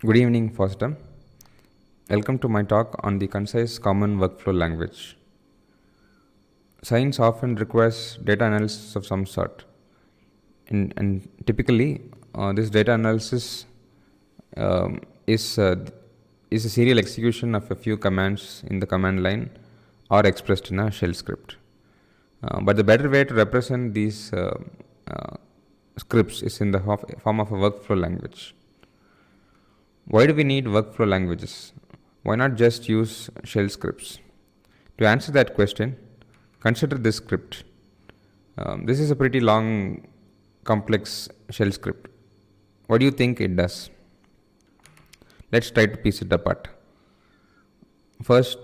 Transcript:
Good evening, Foster. Welcome to my talk on the concise common workflow language. Science often requires data analysis of some sort, and typically, this data analysis um, is uh, is a serial execution of a few commands in the command line or expressed in a shell script. But the better way to represent these uh, scripts is in the form of a workflow language. Why do we need workflow languages? Why not just use shell scripts? To answer that question, consider this script. This is a pretty long, complex shell script. What do you think it does? Let's try to piece it apart. First,